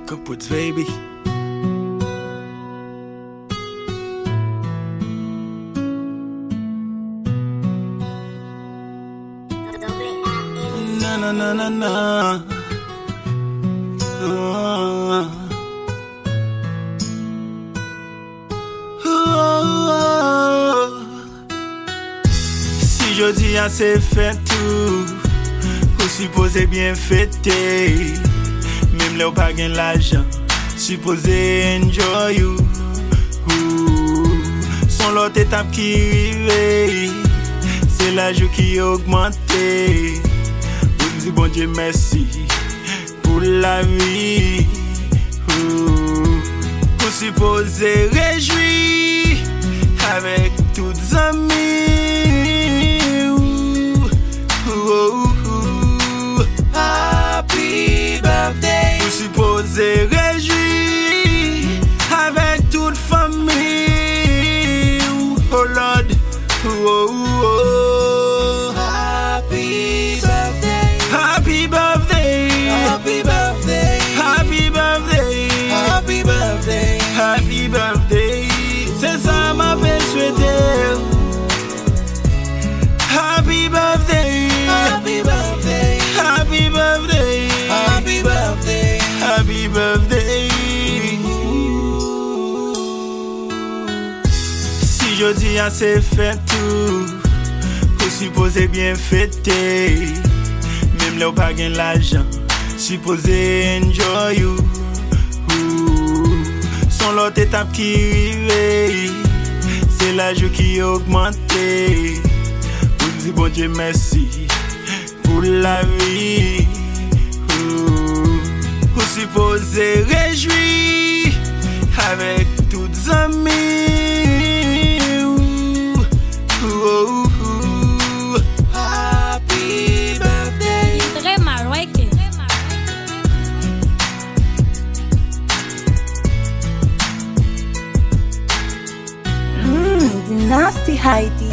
Kaputs, baby. Na na na na na. Si jodi a c'est fait tout, ou supposé bien fêter. Même là ou pas gain l'argent, supposé enjoy you. Son l'autre étape qui rive, c'est la joue qui augmente. Vous dis bon Dieu merci pour la vie. Vous supposez réjouir avec toutes amis. Happy birthday. Vous supposez réjouir avec toute famille. Oh Lord. Happy birthday. Happy birthday. Happy birthday. Happy birthday. Happy birthday. Happy birthday. C'est ça ma belle souhaiter. Happy birthday. Happy birthday. Happy birthday. Happy birthday. Happy birthday. Si jodi a c'est fait tout, vous supposez bien fêter. Même là ou pas gain l'argent, supposé enjoy you. Son l'autre étape qui rive, c'est la joue qui augmente. Vous dis bon Dieu merci pour la vie. Vous supposez réjouir avec toutes amis. Happy birthday. Très maroc. Dynasty Haiti.